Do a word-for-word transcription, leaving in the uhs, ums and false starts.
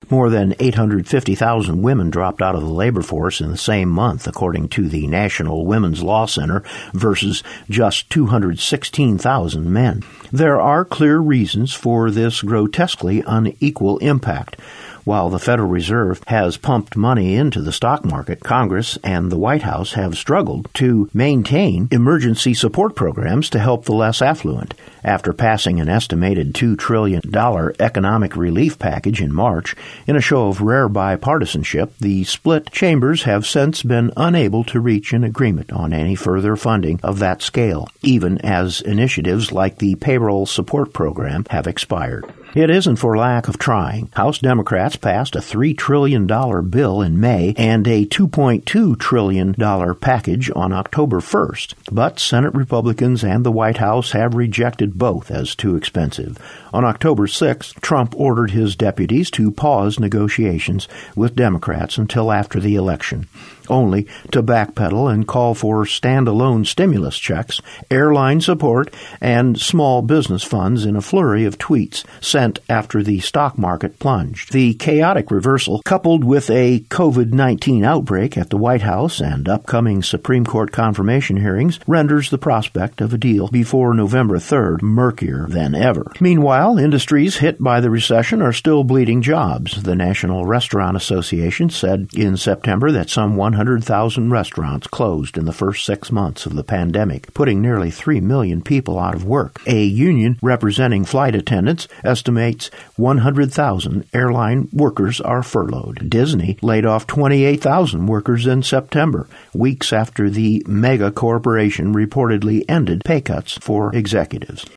More than eight hundred fifty thousand women dropped out of the labor force in the same month, according to the National Women's Law Center, versus just two hundred sixteen thousand men. There are clear reasons for this grotesquely unequal impact. While the Federal Reserve has pumped money into the stock market, Congress and the White House have struggled to maintain emergency support programs to help the less affluent. After passing an estimated two trillion dollars economic relief package in March, in a show of rare bipartisanship, the split chambers have since been unable to reach an agreement on any further funding of that scale, even as initiatives like the Payroll Support Program have expired. It isn't for lack of trying. House Democrats passed a three trillion dollars bill in May and a two point two trillion dollars package on October first, but Senate Republicans and the White House have rejected both as too expensive. On October sixth, Trump ordered his deputies to pause negotiations with Democrats until after the election, only to backpedal and call for standalone stimulus checks, airline support, and small business funds in a flurry of tweets sent after the stock market plunged. The chaotic reversal, coupled with a COVID nineteen outbreak at the White House and upcoming Supreme Court confirmation hearings, renders the prospect of a deal before November third murkier than ever. Meanwhile, industries hit by the recession are still bleeding jobs. The National Restaurant Association said in September that some one hundred thousand restaurants closed in the first six months of the pandemic, putting nearly three million people out of work. A union representing flight attendants estimates one hundred thousand airline workers are furloughed. Disney laid off twenty-eight thousand workers in September, weeks after the mega corporation reportedly ended pay cuts for executives.